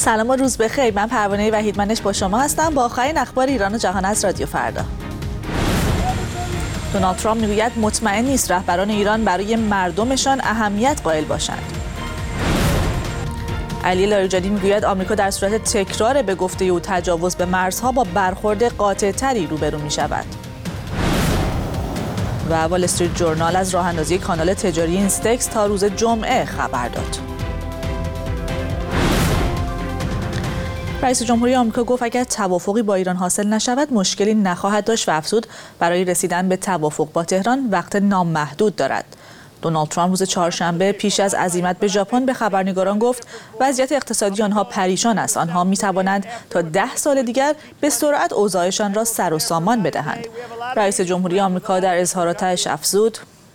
سلام و روز بخیر. من پروانه وحیدمنش با شما هستم با آخرین اخبار ایران و جهان از رادیو فردا. دونالد ترامپ میگوید مطمئن نیست رهبران ایران برای مردمشان اهمیت قائل باشند. علی لاریجانی میگوید آمریکا در صورت تکرار به گفته او تجاوز به مرزها با برخورد قاطع‌تری روبرو میشود. و وال استریت جورنال از راه اندازی کانال تجاری اینستکس تا روز جمعه خبر داد. رئیس جمهوری آمریکا گفت اگر توافقی با ایران حاصل نشود مشکلی نخواهد داشت و افزود برای رسیدن به توافق با تهران وقت نامحدود دارد. دونالد ترامپ روز چهارشنبه پیش از عزیمت به ژاپن به خبرنگاران گفت وضعیت اقتصادی آنها پریشان است. آنها می‌توانند تا 10 سال دیگر به سرعت اوضاعشان را سر و سامان بدهند. رئیس جمهوری آمریکا در اظهاراتش افزود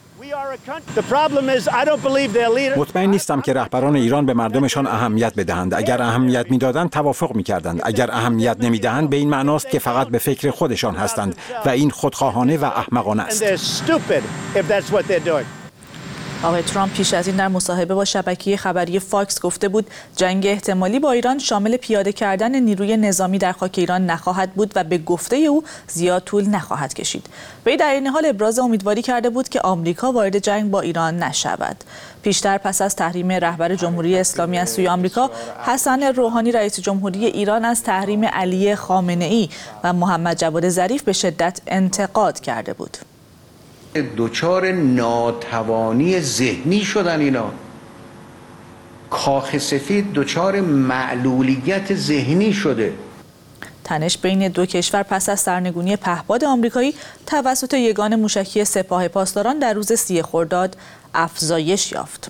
مطمئن نیستم که رهبران ایران به مردمشان اهمیت بدهند. اگر اهمیت میدادند توافق میکردند. اگر اهمیت نمیدهند به این معناست که فقط به فکر خودشان هستند و این خودخواهانه و احمقانه است. آقای ترامپ پیش از این در مصاحبه با شبکه خبری فاکس گفته بود جنگ احتمالی با ایران شامل پیاده کردن نیروی نظامی در خاک ایران نخواهد بود و به گفته او زیاد طول نخواهد کشید. وی در این حال ابراز امیدواری کرده بود که آمریکا وارد جنگ با ایران نشود. پیشتر پس از تحریم رهبر جمهوری اسلامی از سوی آمریکا، حسن روحانی رئیس جمهوری ایران از تحریم علی خامنه‌ای و محمد جواد ظریف به شدت انتقاد کرده بود. دچار ناتوانی ذهنی شدن اینا. کاخ سفید دچار معلولیت ذهنی شده. تنش بین دو کشور پس از سرنگونی پهپاد آمریکایی توسط یگان موشکی سپاه پاسداران در روز 30 خرداد افزایش یافت.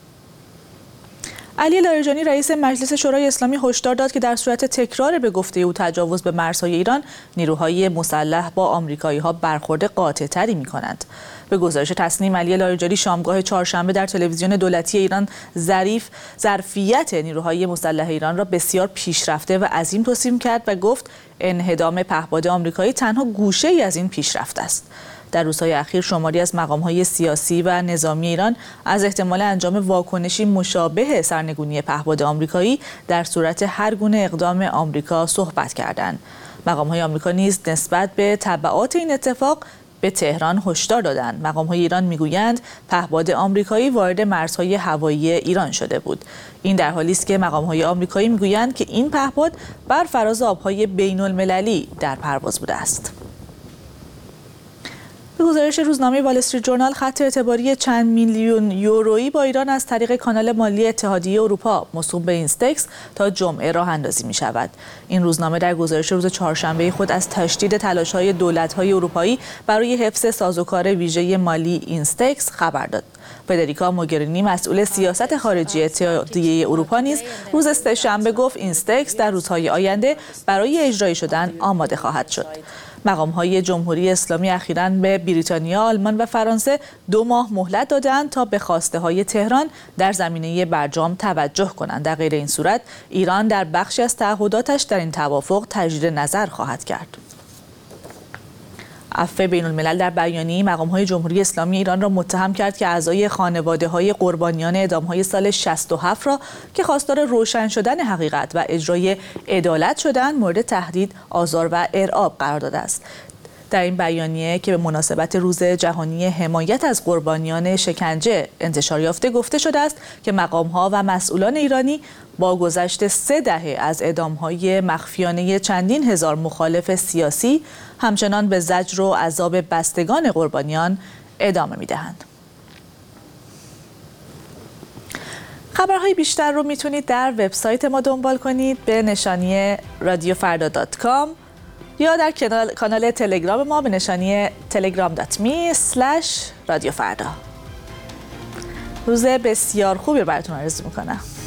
علی لاریجانی رئیس مجلس شورای اسلامی هشدار داد که در صورت تکرار به گفته او تجاوز به مرزهای ایران نیروهای مسلح با آمریکایی‌ها برخورد قاطع‌تری می‌کنند. به گزارش تصنیم علی لاریجانی شامگاه چهارشنبه در تلویزیون دولتی ایران ظرفیت نیروهای مسلح ایران را بسیار پیشرفته و عظیم توصیف کرد و گفت انهدام پهپاد آمریکایی تنها گوشه‌ای از این پیشرفت است. در روزهای اخیر شماری از مقام‌های سیاسی و نظامی ایران از احتمال انجام واکنشی مشابه سرنگونی پهپاد آمریکایی در صورت هر گونه اقدام آمریکا صحبت کردند. مقام‌های آمریکا نیز نسبت به تبعات این اتفاق به تهران هشدار دادند. مقام‌های ایران میگویند پهپاد آمریکایی وارد مرزهای هوایی ایران شده بود. این در حالی است که مقام‌های آمریکایی میگویند که این پهپاد بر فراز آب‌های بین‌المللی در پرواز بوده است. به گزارش روزنامه وال استریت جورنال خط اعتباری چند میلیون یورویی با ایران از طریق کانال مالی اتحادیه اروپا موسوم به اینستکس تا جمعه راه اندازی می شود. این روزنامه در گزارش روز چهارشنبه خود از تشدید تلاش‌های دولت‌های اروپایی برای حفظ سازوکار ویژه مالی اینستکس خبر داد. فدریکا موگرینی مسئول سیاست خارجی اتحادیه اروپا نیز روز سه‌شنبه گفت اینستکس در روزهای آینده برای اجرایی شدن آماده خواهد شد. مقام‌های جمهوری اسلامی اخیراً به بریتانیا، آلمان و فرانسه 2 ماه مهلت دادند تا به خواسته‌های تهران در زمینه برجام توجه کنند. در غیر این صورت ایران در بخشی از تعهداتش در این توافق تجدید نظر خواهد کرد. عفو بین‌الملل در بیانیه‌ای مقام‌های جمهوری اسلامی ایران را متهم کرد که اعضای خانواده‌های قربانیان اعدام‌های سال 67 را که خواستار روشن شدن حقیقت و اجرای عدالت شدند مورد تهدید، آزار و ارعاب قرار داده است. در این بیانیه که به مناسبت روز جهانی حمایت از قربانیان شکنجه انتشار یافته گفته شده است که مقام‌ها و مسئولان ایرانی با گذشت 3 دهه از اعدام‌های مخفیانه چندین هزار مخالف سیاسی همچنان به زجر و عذاب بستگان قربانیان ادامه می‌دهند. خبرهای بیشتر رو میتونید در وبسایت ما دنبال کنید به نشانی radiofarda.com یا در کانال تلگرام ما به نشانی telegram.me/radiofarda. روز بسیار خوبی براتون آرزو میکنم.